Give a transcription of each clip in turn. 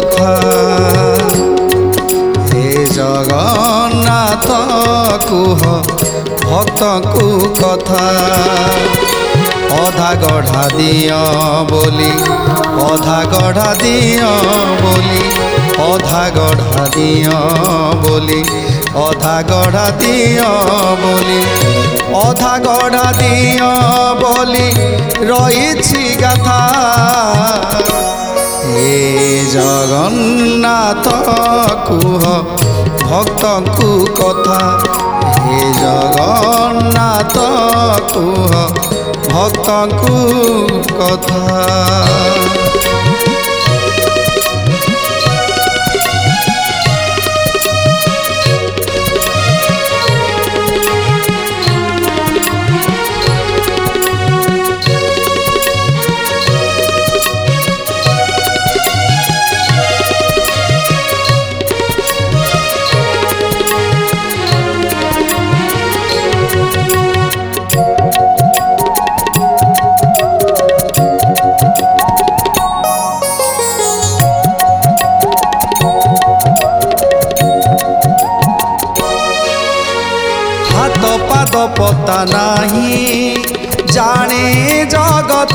कथा हे जगन्नाथ कुह भक्त को कथा अधा गढ़ा दिया बोली अधा गढ़ा दिया बोली अधा गढ़ा दिया बोली अधा गढ़ा दिया बोली अधा गढ़ा दिया बोली रही गाथा हे जगन्नाथ कुह भक्त को कथा हे जगन्नाथ कुह भक्त को कथा पाद पता नहीं जाने जगत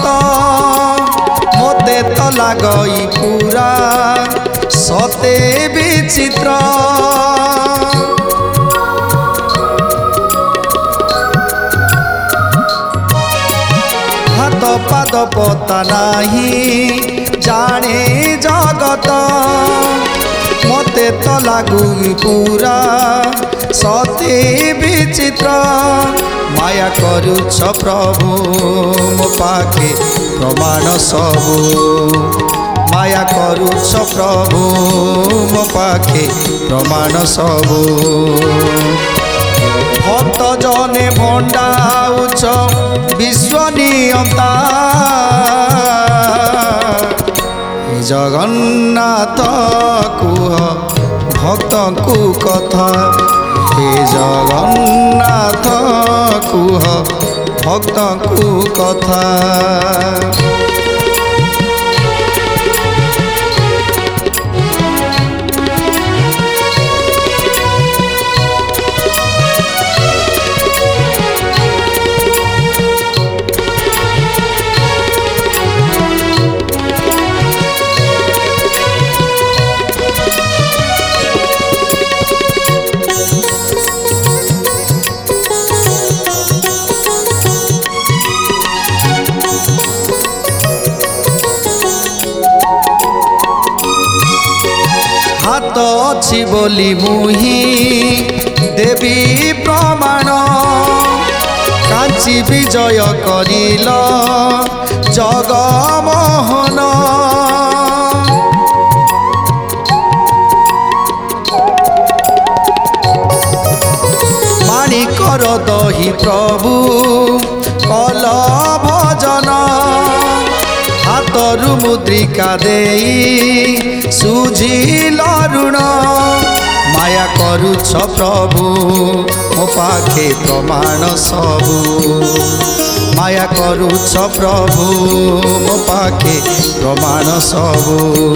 मोते तो लगई पूरा सते विचित्र हाथ पाद पता नहीं जाने जगत मोते तो लागू पूरा सती विचित्र माया करुछ प्रभु मो पाखे प्रमाण सबु माया करुछ प्रभु मो पाखे प्रमाण सबु भक्त जने भंडाउछ विश्वनियता जगन्नाथ कुह भक्त को कथा हे जगन्नाथ कुह भक्त को कथा हाथ अच्छी बोली मुही देवी प्रमाण कांची विजय करिल जगमोहन माणिकर दही प्रभु कल भजन हाथरू मुद्रिका देई सुझिल ऋण माया करुछ प्रभु मो पाखे प्रमाण सबु माया करुछ प्रभु मो पाखे प्रमाण सबु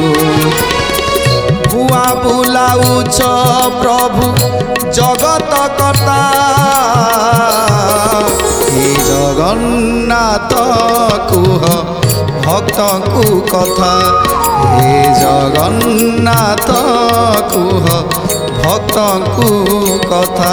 भुआ बुलाउछ प्रभु जगत कर्ता हे जगन्नाथ कुह भक्त को कथा हे जगन्नाथ कुह भक्त को कथा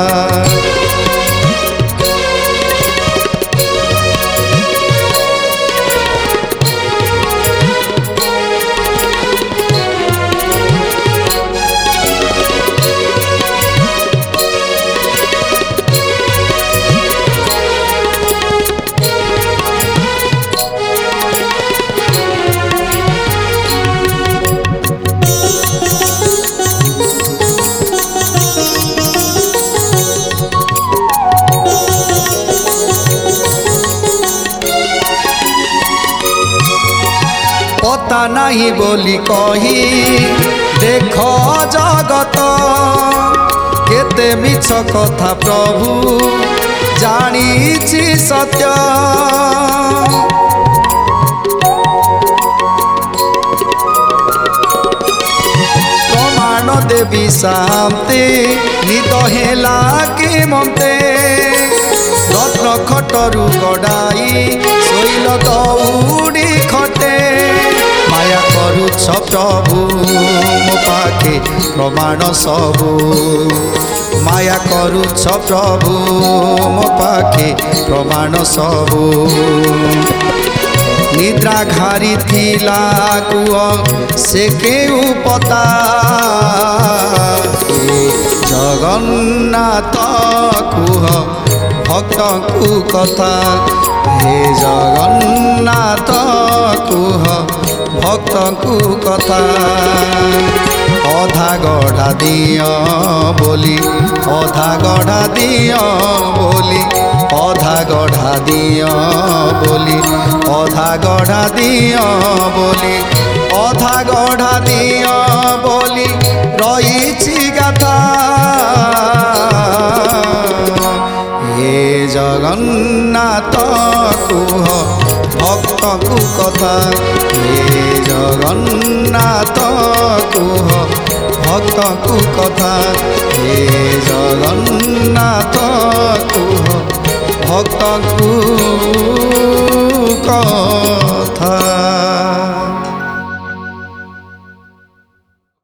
पता नहीं बोली कही देख जगत केते मिछ कथा प्रभु जानी सत्य देवी शांति निद हेला के मते रत्न खटरू गड़ाई शैल दौड़ी खटे माया करुछ प्रभु मो पाखे प्रमाण सबू माया करुछ प्रभु मो पाखे प्रमाण सबू निद्रा घारी थिला कुह से केउ पता जगन्नाथ कुह भक्त को कथा हे जगन्नाथ कुह भक्त को कथा अधा गढ़ा दिया बोली अधा गढ़ा दिया बोली अधा गढ़ा दिया बोली अधा गढ़ा दिया बोली अधा गढ़ा दिया बोली रही गाथा हे जगन्नाथ कुह भक्त को कथा हे जगन्नाथ कुह भक्त को कथा हे जगन्नाथ कुह भक्त को कथा।